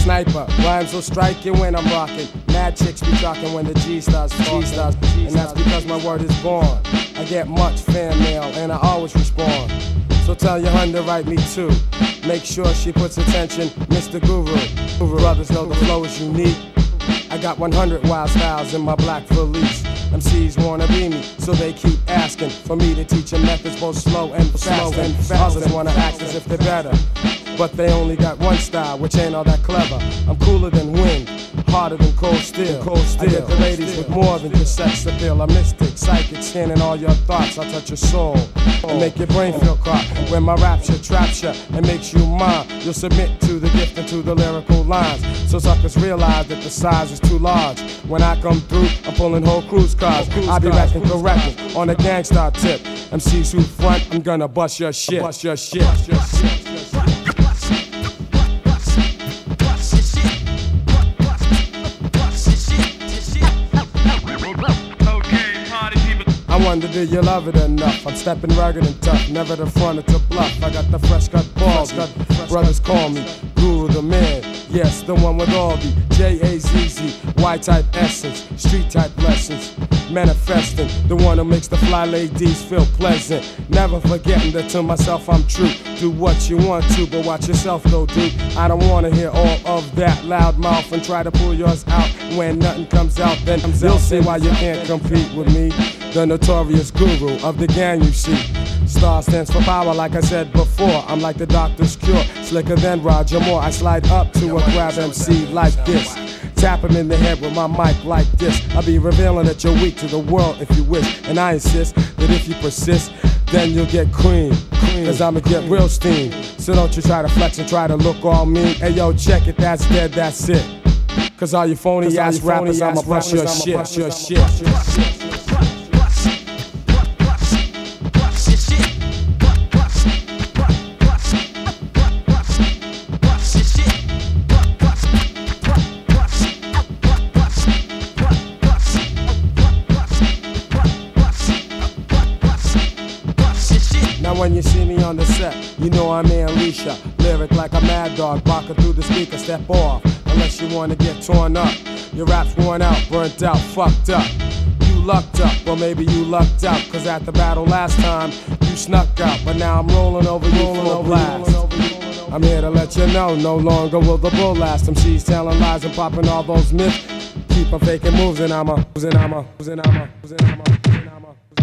sniper. Rhymes will strike you when I'm rocking. Mad chicks be talking when the G starts talking. And that's because my word is born. I get much fan mail and I always respond. So tell your hun to write me too. Make sure she puts attention, Mr. Guru. Brothers know the flow is unique. I got 100 wild styles in my black valise. MCs wanna be me, so they keep asking for me to teach them methods both slow and fast. Others wanna act as if they're better, but they only got one style, which ain't all that clever. I'm cooler than wind, harder than cold steel. I get the ladies with more than just sex appeal. I'm mystic, psychic, scanning all your thoughts. I touch your soul and make your brain feel caught. When my rapture traps you and makes you mine, you'll submit to the gift and to the lyrical lines. So suckers realize that the size is too large. When I come through, I'm pulling whole cruise cars. I be rapping correctly on a gangsta tip. MCs who front, I'm gonna bust your shit. Bust your shit. Bust your shit. I wonder, do you love it enough? I'm stepping rugged and tough, never the front or to bluff. I got the fresh cut balls, brothers call me Guru the man. Yes, the one with all the J-A-Z-Z, Y-type essence, street type lessons. Manifesting, the one who makes the fly ladies feel pleasant. Never forgetting that to myself I'm true. Do what you want to, but watch yourself though, dude. I don't wanna hear all of that loud mouth and try to pull yours out. When nothing comes out, then you'll see why you can't compete with me. The notorious guru of the gang, you see. Star stands for power, like I said before. I'm like the doctor's cure, slicker than Roger Moore. I slide up to a grab MC like this. Tap him in the head with my mic like this. I'll be revealing that you're weak to the world if you wish. And I insist that if you persist, then you'll get cream. Cause I'ma get real steam. So don't you try to flex and try to look all mean. Hey yo, check it, that's dead, that's it. Cause all you phony ass rappers, I'ma bust your shit. Now when you see me on the set, you know I'm Alicia. Lyric like a mad dog, barking through the speaker, step off. Unless you wanna get torn up. Your rap's worn out, burnt out, fucked up. You lucked up, or maybe you lucked out. Cause at the battle last time, you snuck out. But now I'm rolling over you full blast. I'm here to let you know, no longer will the bull last. MCs telling lies and popping all those myths. Keep on faking moves and I'm a